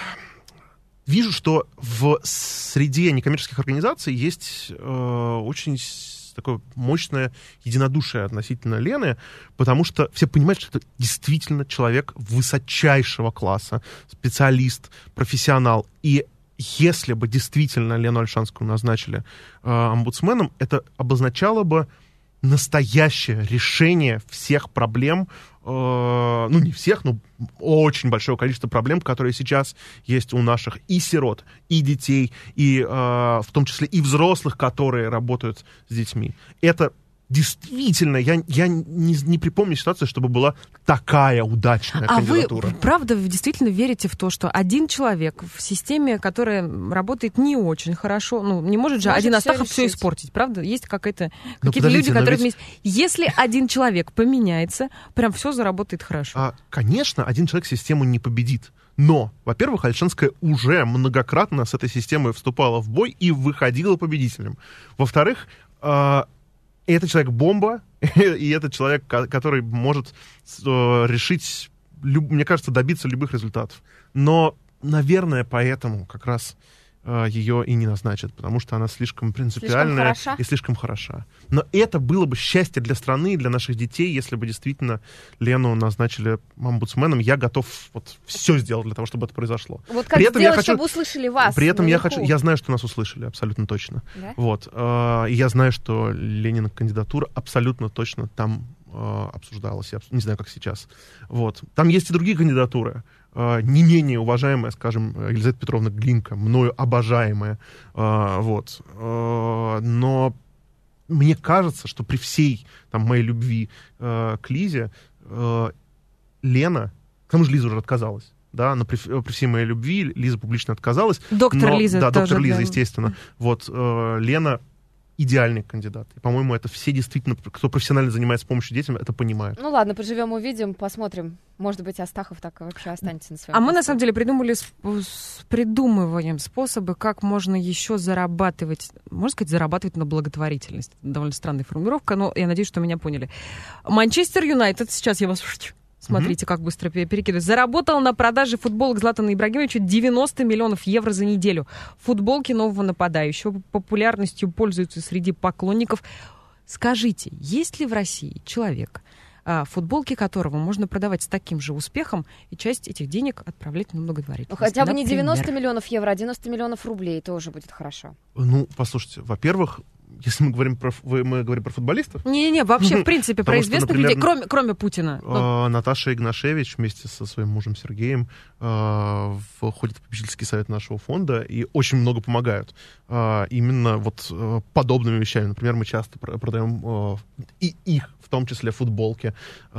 вижу, что в среде некоммерческих организаций есть э, очень такое мощное единодушие относительно Лены, потому что все понимают, что это действительно человек высочайшего класса, специалист, профессионал. И если бы действительно Лену Ольшанскую назначили э, омбудсменом, это обозначало бы настоящее решение всех проблем, э, ну не всех, но очень большое количество проблем, которые сейчас есть у наших и сирот, и детей, и э, в том числе и взрослых, которые работают с детьми. Это действительно, я, я не, не припомню ситуацию, чтобы была такая удачная а кандидатура. А вы, правда, вы действительно верите в то, что один человек в системе, которая работает не очень хорошо, ну, не может же может один всё Астахов все решить. испортить, правда? Есть какая-то, Но какие-то люди, подождите, но которые... ведь- вместе- Если один человек поменяется, прям все заработает хорошо. А, конечно, один человек систему не победит. Но, во-первых, Ольшанская уже многократно с этой системой вступала в бой и выходила победителем. Во-вторых, э, это человек-бомба, и это человек, ко- который может э, решить, люб- мне кажется, добиться любых результатов. Но, наверное, поэтому как раз э, ее и не назначат, потому что она слишком принципиальная хороша? и слишком хороша. Но это было бы счастье для страны и для наших детей, если бы действительно Лену назначили омбудсменом. Я готов вот все сделать для того, чтобы это произошло. Вот как При этом я сделать, хочу- чтобы услышали вас При этом я наверху? хочу, я знаю, что нас услышали, абсолютно точно. Да? Вот. э, И я знаю, что Ленина кандидатура абсолютно точно там э, обсуждалась. Я абс- не знаю, как сейчас. Вот. Там есть и другие кандидатуры. э, Не менее уважаемая, скажем, Елизавета Петровна Глинка, мною обожаемая. э, Вот. Э, Но мне кажется, что при всей там, моей любви э, к Лизе, э, Лена, к тому же Лиза уже отказалась. Да, но при, при всей моей любви Лиза публично отказалась. Доктор но- Лиза Да, тоже, доктор Лиза, да. естественно. Вот, э, Лена идеальный кандидат. И, по-моему, это все действительно, кто профессионально занимается помощью детям, это понимают. Ну ладно, поживем, увидим, посмотрим. Может быть, Астахов так вообще останется на своем А мы, на посту. самом деле, придумали, сп- с- придумываем способы, как можно еще зарабатывать, можно сказать, зарабатывать на благотворительность. Довольно странная формулировка, но я надеюсь, что меня поняли. Манчестер Юнайтед, сейчас я вас... Смотрите, как быстро пе- перекидываю. Заработал на продаже футболок Златана Ибрагимовича девяносто миллионов евро за неделю. Футболки нового нападающего популярностью пользуются среди поклонников. Скажите, есть ли в России человек, а, футболки которого можно продавать с таким же успехом и часть этих денег отправлять на благотворительность? Ну, хотя бы не Например. девяносто миллионов евро, а девяносто миллионов рублей тоже будет хорошо. Ну, послушайте, во-первых, если мы говорим про, ф- вы- мы говорим про футболистов, Не-не-не, вообще, в принципе, про Потому что, известных например, людей, кроме, кроме Путина. Ну, э, Наташа Игнашевич вместе со своим мужем Сергеем э, входит в попечительский совет нашего фонда и очень много помогают э, именно вот э, подобными вещами. Например, мы часто пр- продаем э, и их, в том числе футболки, э,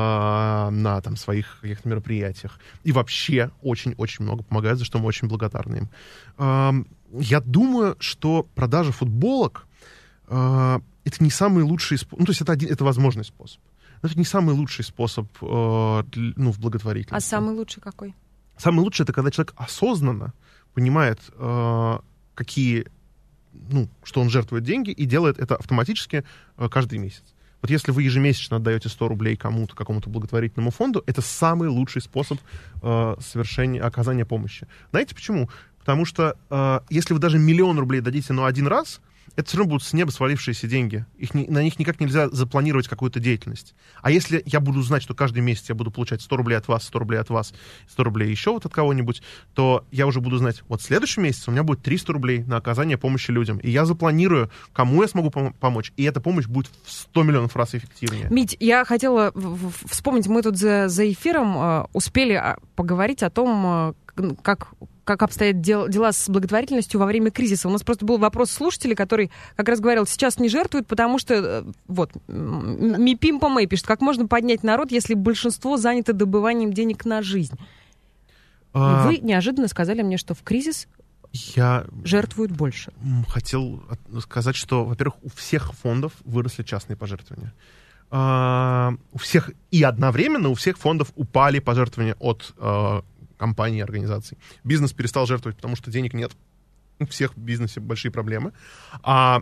на там, своих каких-то мероприятиях. И вообще очень-очень много помогают, за что мы очень благодарны им. Э, я думаю, что продажа футболок э, это не самый лучший способ, ну, то есть это, один, это возможный способ. Но это не самый лучший способ э, для- ну, в благотворительности. а самый лучший какой? Самый лучший — это когда человек осознанно понимает, э, какие, ну, что он жертвует деньги, и делает это автоматически э, каждый месяц. Вот если вы ежемесячно отдаете сто рублей кому-то, какому-то благотворительному фонду, это самый лучший способ э, совершения, оказания помощи. Знаете почему? Потому что э, если вы даже миллион рублей дадите, но один раз, это все равно будут с неба свалившиеся деньги. Их не- на них никак нельзя запланировать какую-то деятельность. А если я буду знать, что каждый месяц я буду получать сто рублей от вас, сто рублей от вас, сто рублей еще вот от кого-нибудь, то я уже буду знать, вот в следующем месяце у меня будет триста рублей на оказание помощи людям. И я запланирую, кому я смогу пом- помочь. И эта помощь будет в сто миллионов раз эффективнее. Мить, я хотела в- в- вспомнить, мы тут за, за эфиром э, успели а, поговорить о том, э, к- как как обстоят дел, дела с благотворительностью во время кризиса. У нас просто был вопрос слушателя, который как раз говорил, сейчас не жертвуют, потому что, вот, Мипимпа Мэй пишет, как можно поднять народ, если большинство занято добыванием денег на жизнь? А... Вы неожиданно сказали мне, что в кризис я жертвуют больше. Хотел сказать, что, во-первых, у всех фондов выросли частные пожертвования. Uh, у всех и одновременно у всех фондов упали пожертвования от uh, компаний и организаций. Бизнес перестал жертвовать, потому что денег нет. У всех в бизнесе большие проблемы. А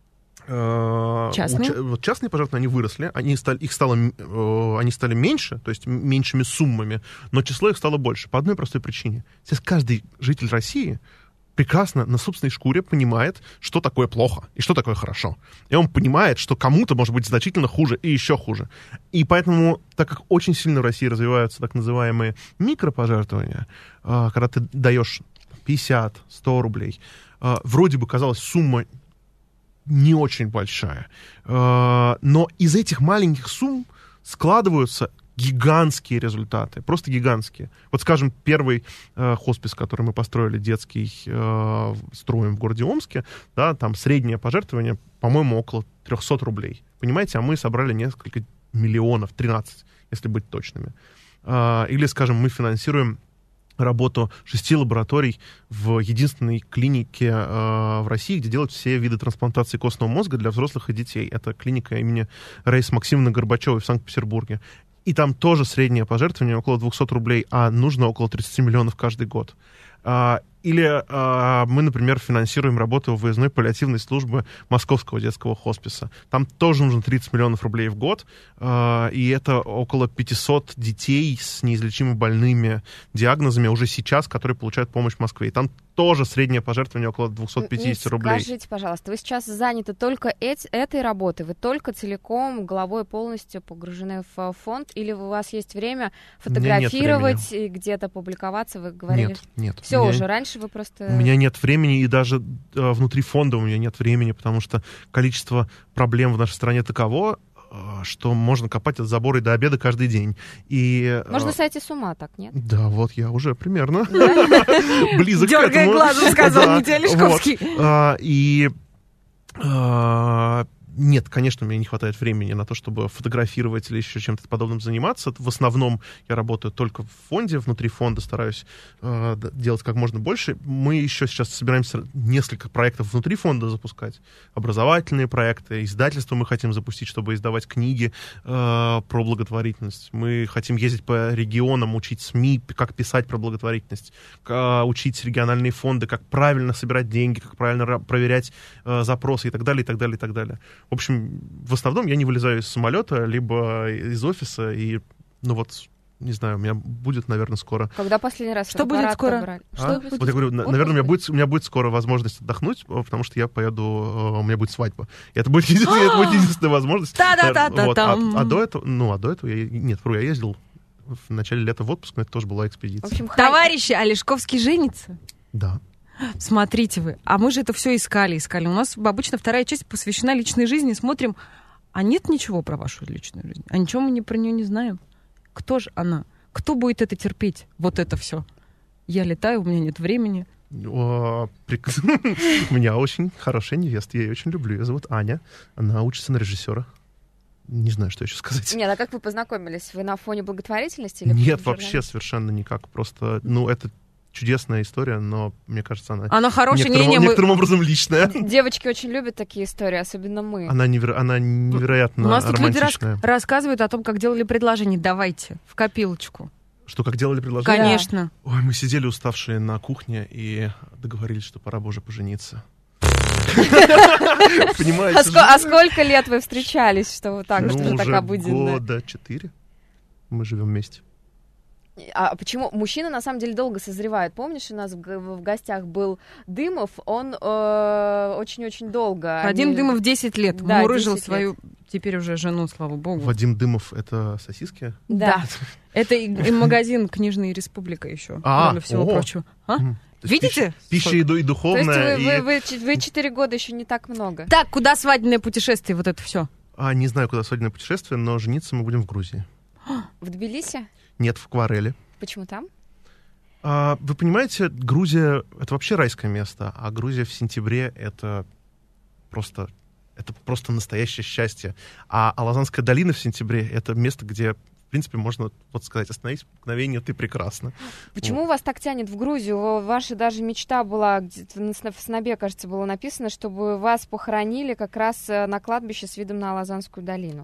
uh, частные? У, вот частные пожертвования, они выросли, они стали, их стало, uh, они стали меньше, то есть меньшими суммами, но число их стало больше. По одной простой причине. Сейчас каждый житель России прекрасно на собственной шкуре понимает, что такое плохо и что такое хорошо. И он понимает, что кому-то может быть значительно хуже и еще хуже. И поэтому, так как очень сильно в России развиваются так называемые микропожертвования, когда ты даешь пятьдесят-сто рублей, вроде бы казалось, сумма не очень большая, но из этих маленьких сумм складываются гигантские результаты, просто гигантские. Вот, скажем, первый э, хоспис, который мы построили, детский, э, строим в городе Омске, да, там среднее пожертвование, по-моему, около триста рублей. Понимаете, а мы собрали несколько миллионов, тринадцать, если быть точными. Э, или, скажем, мы финансируем работу шести лабораторий в единственной клинике э, в России, где делают все виды трансплантации костного мозга для взрослых и детей. Это клиника имени Раисы Максимовны Горбачевой в Санкт-Петербурге. И там тоже среднее пожертвование около двести рублей, а нужно около тридцать миллионов каждый год. Или мы, например, финансируем работу выездной паллиативной службы Московского детского хосписа. Там тоже нужно тридцать миллионов рублей в год, и это около пятьсот детей с неизлечимо больными диагнозами уже сейчас, которые получают помощь в Москве. И там тоже среднее пожертвование около двести пятьдесят рублей. Скажите, пожалуйста, вы сейчас заняты только эти, этой работой? Вы только целиком, головой полностью погружены в фонд? Или у вас есть время фотографировать и где-то публиковаться? Вы говорили... Нет, нет. Все меня... уже, раньше вы просто... У меня нет времени, и даже э, внутри фонда у меня нет времени, потому что количество проблем в нашей стране таково, что можно копать от забора и до обеда каждый день. И, можно сойти с ума, так, нет? Да, вот я уже примерно близок к этому. Дергая глазом, сказал Митя Олешковский. И нет, конечно, мне не хватает времени на то, чтобы фотографировать или еще чем-то подобным заниматься. В основном я работаю только в фонде, внутри фонда стараюсь э, делать как можно больше. Мы еще сейчас собираемся несколько проектов внутри фонда запускать. Образовательные проекты, издательство мы хотим запустить, чтобы издавать книги э, про благотворительность. Мы хотим ездить по регионам, учить СМИ, как писать про благотворительность, э, учить региональные фонды, как правильно собирать деньги, как правильно проверять э, запросы и так далее, и так далее, и так далее. В общем, в основном я не вылезаю из самолета, либо из офиса, и, ну вот, не знаю, у меня будет, наверное, скоро... Когда последний раз Что будет скоро? Что а? будет? Вот я говорю, наверное, у меня, будет, у меня будет скоро возможность отдохнуть, потому что я поеду, у меня будет свадьба. И это будет единственная возможность. Вот. А, а до этого, ну, а до этого я... Нет, я ездил в начале лета в отпуск, но это тоже была экспедиция. В общем, товарищи, Олешковский женится? Да. Смотрите вы, а мы же это все искали, искали. У нас обычно вторая часть посвящена личной жизни. Смотрим, а нет ничего про вашу личную жизнь. А ничего мы не, про нее не знаем. Кто же она? Кто будет это терпеть? Вот это все. Я летаю, у меня нет времени. О, прик... У меня очень хорошая невеста, я ее очень люблю. Ее зовут Аня, она учится на режиссера. Не знаю, что еще сказать. Нет, а как вы познакомились? Вы на фоне благотворительности? Или нет, вообще совершенно никак. Просто, ну, это... чудесная история, но, мне кажется, она, она хорошая, некоторым, не, не, некоторым мы... образом личная. Девочки очень любят такие истории, особенно мы. Она, неверо... она невероятно романтичная. У нас тут люди рас... рассказывают о том, как делали предложение. Давайте, в копилочку. Что, как делали предложение? Конечно. Да. Ой, мы сидели уставшие на кухне и договорились, что пора бы уже пожениться. Понимаете? А сколько лет вы встречались, что вот так, что так обыденно? Года четыре мы живем вместе. А почему? Мужчины, на самом деле, долго созревают. Помнишь, у нас в, в гостях был Дымов, он э, очень-очень долго... Вадим они... Дымов десять лет, да, мурыжил десять свою, лет. Теперь уже жену, слава богу. Вадим Дымов — это сосиски? Да. Это и, и магазин «Книжная республика» еще, а, кроме всего о. прочего. А? Видите? Пища, пища и, и духовная. То есть вы, и... вы, вы, вы четыре года еще не так много. Так, куда свадебное путешествие, вот это все? А, не знаю, куда свадебное путешествие, но жениться мы будем в Грузии. В Тбилиси? Нет, в Квареле. Почему там? А, вы понимаете, Грузия — это вообще райское место, а Грузия в сентябре — это просто, это просто настоящее счастье. А, а Лазанская долина в сентябре — это место, где, в принципе, можно вот сказать: остановись, мгновение, ты прекрасна. Почему Вот. вас так тянет в Грузию? Ваша даже мечта была, где-то в снобе, кажется, было написано, чтобы вас похоронили как раз на кладбище с видом на Лазанскую долину.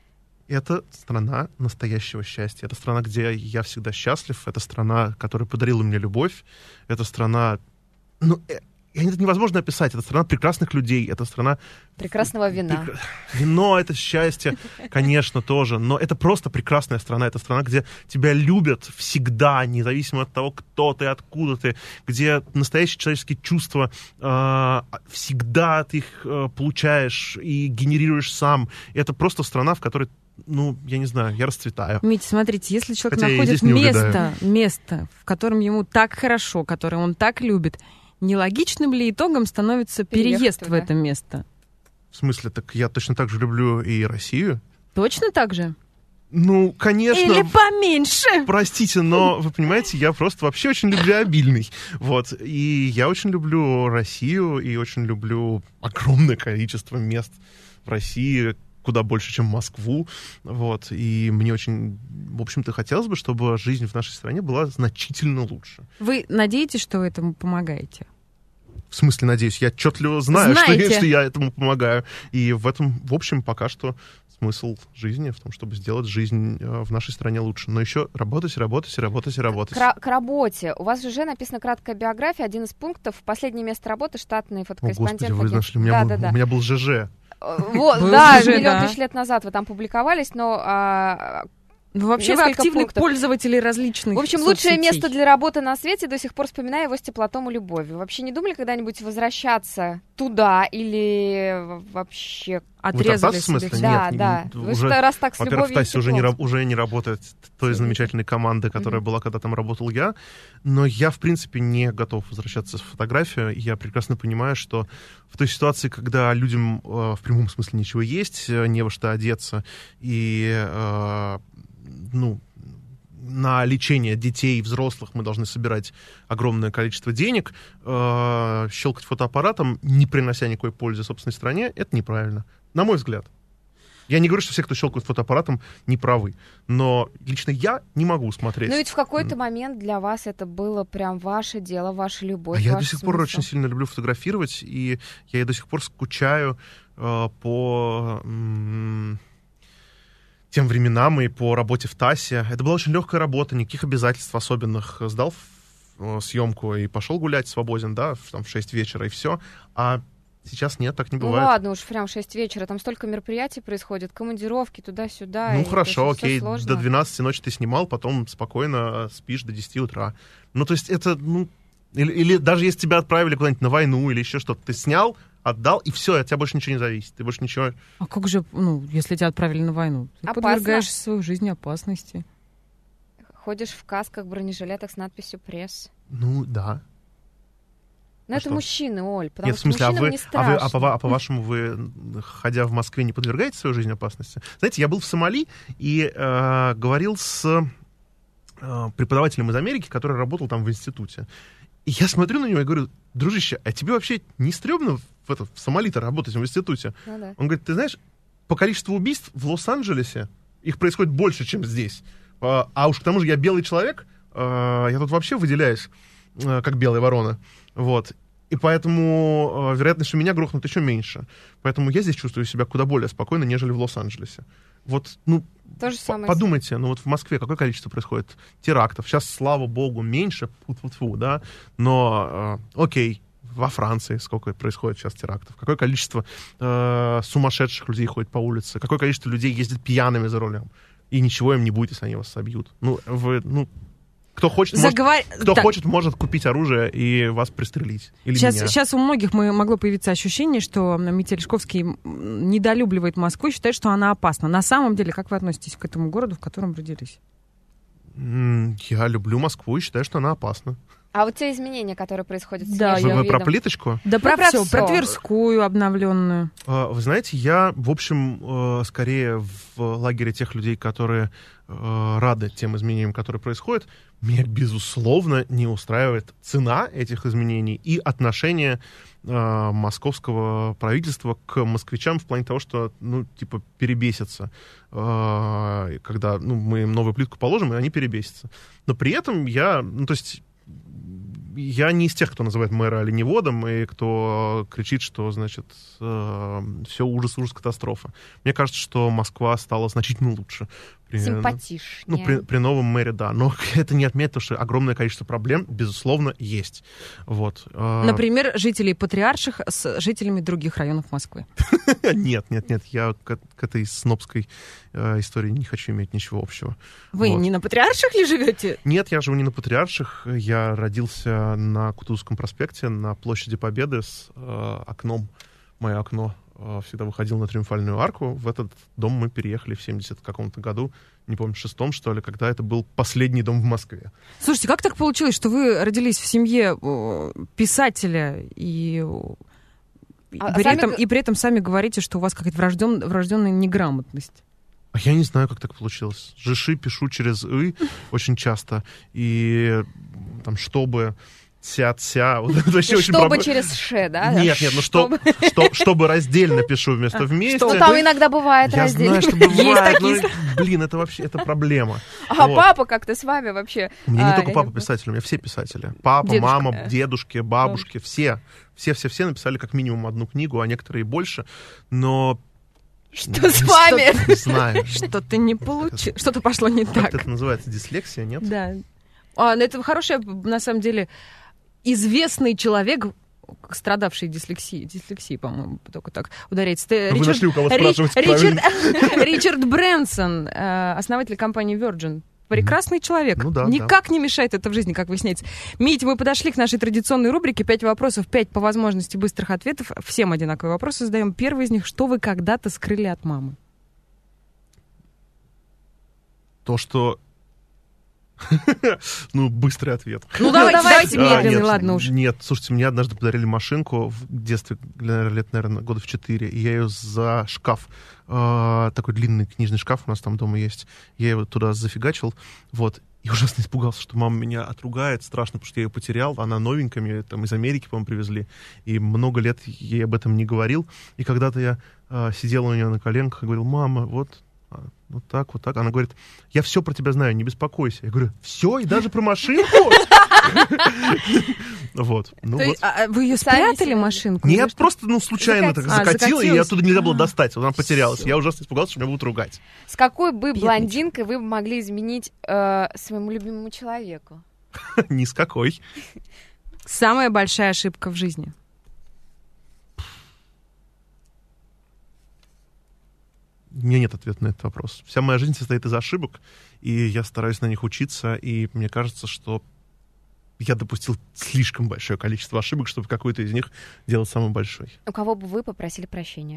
Это страна настоящего счастья. Это страна, где я всегда счастлив. Это страна, которая подарила мне любовь. Это страна... Ну, это невозможно описать. Это страна прекрасных людей. Это страна... Прекрасного вина. Прек... Вино — это счастье, конечно, тоже. Но это просто прекрасная страна. Это страна, где тебя любят всегда, независимо от того, кто ты, откуда ты. Где настоящие человеческие чувства э, всегда ты их э, получаешь и генерируешь сам. Это просто страна, в которой... Ну, я не знаю, я расцветаю. Митя, смотрите, если человек Хотя находит не место, место, в котором ему так хорошо, которое он так любит, нелогичным ли итогом становится Переехать переезд туда. в это место? В смысле, так я точно так же люблю и Россию. Точно так же? Ну, конечно. Или поменьше? Простите, но, вы понимаете, я просто вообще очень любвеобильный. Вот. И я очень люблю Россию и очень люблю огромное количество мест в России, куда больше, чем Москву. Вот. И мне очень, в общем-то, хотелось бы, чтобы жизнь в нашей стране была значительно лучше. Вы надеетесь, что вы этому помогаете? В смысле, надеюсь, я отчетливо знаю, что, Знаете. что я этому помогаю. И в этом, в общем, пока что смысл жизни в том, чтобы сделать жизнь э, в нашей стране лучше. Но еще работать, работать, работать и работать. К, к работе. У вас уже написана краткая биография. Один из пунктов. Последнее место работы — штатный О, фотокорреспондент. Господи, вы агент- нашли, у меня, да, был, да, да. у меня был ЖЖ. Вот, Был да, же, миллион да. тысяч лет назад вы там публиковались, но... а, Ну, вообще вы Несколько активный пунктов. пользователь различных в общем, лучшее соцсетей. место для работы на свете, до сих пор вспоминаю его с теплотом и любовью. Вообще не думали когда-нибудь возвращаться туда или вообще... Отрезали Вы в смысле? себе. Да, Нет, да. н- Вы уже, что, раз так с Во-первых, в любовью и ТАССе уже не, теплом. раб- уже не работает той Извините. замечательной команды, которая Мгм. была, когда там работал я. Но я, в принципе, не готов возвращаться в фотографию. Я прекрасно понимаю, что в той ситуации, когда людям э, в прямом смысле ничего есть, э, не во что одеться, и э, ну, на лечение детей и взрослых мы должны собирать огромное количество денег, э, щелкать фотоаппаратом, не принося никакой пользы собственной стране, это неправильно, на мой взгляд. Я не говорю, что все, кто щелкает фотоаппаратом, не правы. Но лично я не могу смотреть. Но ведь в какой-то момент для вас это было прям ваше дело, ваша любовь, А я ваш до сих пор смысл. очень сильно люблю фотографировать, и я и до сих пор скучаю э, по м, тем временам и по работе в ТАССе. Это была очень легкая работа, никаких обязательств особенных. Сдал э, съемку и пошел гулять свободен, да, в, там, в шесть вечера, и все. А сейчас нет, так не Ну бывает. ладно уж, прям в шесть вечера, там столько мероприятий происходит, командировки туда-сюда. Ну и хорошо, это всё окей, сложно. до двенадцати ночи ты снимал, потом спокойно спишь до десяти утра. Ну, то есть это, ну... Или, или даже если тебя отправили куда-нибудь на войну или еще что-то, ты снял, отдал, и все, от тебя больше ничего не зависит. Ты больше ничего... А как же, ну, если тебя отправили на войну? Ты Опасно. подвергаешь свою жизнь опасности. Ходишь в касках, бронежилетах с надписью «Пресс». Ну, да. Но А это что? мужчины, Оль, потому Нет, в что смысле, а мужчинам вы, не а, вы, страшно. а, по, а по-вашему, вы, ходя в Москве, не подвергаете свою жизнь опасности? Знаете, я был в Сомали и э, говорил с э, преподавателем из Америки, который работал там в институте. И я смотрю на него и говорю: дружище, а тебе вообще не стрёмно в, это, в Сомали-то работать в институте? Ну да. Он говорит: ты знаешь, по количеству убийств в Лос-Анджелесе их происходит больше, чем здесь. А, а уж к тому же я белый человек, э, я тут вообще выделяюсь, э, как белая ворона. Вот. И поэтому э, вероятность, что меня грохнут, еще меньше. Поэтому я здесь чувствую себя куда более спокойно, нежели в Лос-Анджелесе. Вот, ну, То же п- самое. подумайте, ну вот в Москве какое количество происходит терактов? Сейчас, слава богу, меньше, фу-фу-фу, да, но, э, окей, во Франции сколько происходит сейчас терактов? Какое количество э, сумасшедших людей ходит по улице? Какое количество людей ездит пьяными за рулем? И ничего им не будет, если они вас собьют. Ну, вы, ну, кто хочет, может, Заговор... кто Так, хочет, может купить оружие и вас пристрелить. Или Сейчас, меня. сейчас у многих мы, могло появиться ощущение, что Митя Лешковский м, недолюбливает Москву и считает, что она опасна. На самом деле, как вы относитесь к этому городу, в котором родились? М, Я люблю Москву и считаю, что она опасна. А вот те изменения, которые происходят с Да, внешним Вы, вы про видом. плиточку? Да, Ну, про, про все, всё. про Тверскую обновленную. А, Вы знаете, я, в общем, э, скорее в лагере тех людей, которые э, рады тем изменениям, которые происходят. Меня, безусловно, не устраивает цена этих изменений и отношение э, московского правительства к москвичам в плане того, что, ну, типа, перебесятся, э, когда ну, мы им новую плитку положим, и они перебесятся. Но при этом я, ну, то есть... Я не из тех, кто называет мэра оленеводом и кто кричит, что, значит, э, все ужас, ужас, катастрофа. Мне кажется, что Москва стала значительно лучше. При, Симпатичнее. Ну, при, при новом мэре, да. Но это не отменяет то, что огромное количество проблем, безусловно, есть. Вот. э, Например, жителей Патриарших с жителями других районов Москвы. Нет, нет, нет. Я к, к этой снобской э, истории не хочу иметь ничего общего. Вы Вот. не на Патриарших ли живете? Нет, я живу не на Патриарших. Я родился на Кутузовском проспекте, на площади Победы с э, окном. Мое окно э, всегда выходило на Триумфальную арку. В этот дом мы переехали в семидесятом каком-то году, не помню, шестом, что ли, когда это был последний дом в Москве. Слушайте, как так получилось, что вы родились в семье э, писателя и, и, А при сами этом, г- и при этом сами говорите, что у вас какая-то врожден, врожденная неграмотность? А я не знаю, как так получилось. Жиши пишу через «ы» очень часто. И там «чтобы», «ся-ся». Вот это вообще очень Чтобы проб- через «ше», да? Нет, нет, ну что, что, чтобы раздельно пишу вместо вместе. Ну, там иногда бывает Я раздельно. знаю, что бывает, такие но, блин, это вообще, это проблема. А Вот. папа как-то с вами вообще... У меня не а, только я папа не- писатель, у меня все писатели. Папа, Дедушка. мама, дедушки, бабушки, все. Все-все-все написали как минимум одну книгу, а некоторые и больше. Но... Что с вами? Не знаю. Что-то не получилось, что-то пошло не Как так. это называется? Дислексия, нет? Да. А, ну это хороший, на самом деле, известный человек, страдавший дислексией, дислексией, по-моему, только так ударяется. Ты- Вы нашли, у кого Ри- спрашивать Ричард, правильно. Ричард Брэнсон, э, основатель компании Virgin. Прекрасный человек. Ну да, Никак не мешает это в жизни, как выясняется. Мить, мы подошли к нашей традиционной рубрике. Пять вопросов, пять по возможности быстрых ответов. Всем одинаковые вопросы задаем. Первый из них. Что вы когда-то скрыли от мамы? То, что... Ну, быстрый ответ. Ну, давайте, давайте А, медленный, нет, ладно уж. Нет, слушайте, мне однажды подарили машинку в детстве, наверное, лет, наверное, года в четыре, и я ее за шкаф, э, такой длинный книжный шкаф у нас там дома есть, я его туда зафигачил, вот, и ужасно испугался, что мама меня отругает, страшно, потому что я ее потерял, она новенькая, мне там из Америки, по-моему, привезли, и много лет ей об этом не говорил, и когда-то я э, сидел у нее на коленках и говорил: мама, вот, вот так, вот так. Она говорит: я все про тебя знаю, не беспокойся. Я говорю: все, и даже про машинку? Вот. Ну То вот. есть, а, а вы ее Сами спрятали, себе- машинку? Нет, Или что? просто, ну, случайно так Закатилась. А, закатила, и закатилась. оттуда нельзя было достать. Она потерялась. Всё. Я ужасно испугался, что меня будут ругать. С какой бы Бедный блондинкой вы бы могли изменить э, своему любимому человеку? Ни с какой. Самая большая ошибка в жизни. У меня нет ответа на этот вопрос. Вся моя жизнь состоит из ошибок, и я стараюсь на них учиться, и мне кажется, что я допустил слишком большое количество ошибок, чтобы какую-то из них делать самой большой. У кого бы вы попросили прощения?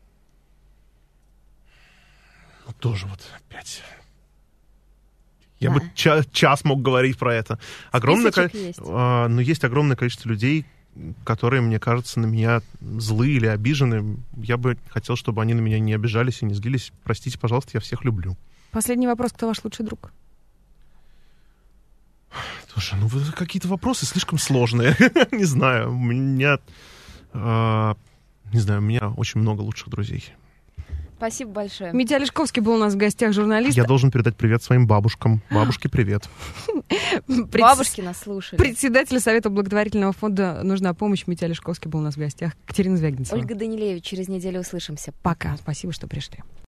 Ну, тоже вот опять. Я Да. бы ча- час мог говорить про это. Огромное ко- Списочек есть. а, но есть огромное количество людей, которые, мне кажется, на меня злые или обижены. Я бы хотел, чтобы они на меня не обижались и не злились. Простите, пожалуйста, я всех люблю. Последний вопрос. Кто ваш лучший друг? Слушай, ну вы какие-то вопросы слишком сложные. Не знаю, у меня... а, Не знаю, у меня очень много лучших друзей. Спасибо большое. Митя Олешковский был у нас в гостях, журналист. Я должен передать привет своим бабушкам. Бабушке привет. Предс- Бабушки нас слушали. Председатель Совета благотворительного фонда «Нужна помощь» Митя Олешковский был у нас в гостях. Катерина Звягинцева. Ольга Данилевич, через неделю услышимся. Пока. Спасибо, что пришли.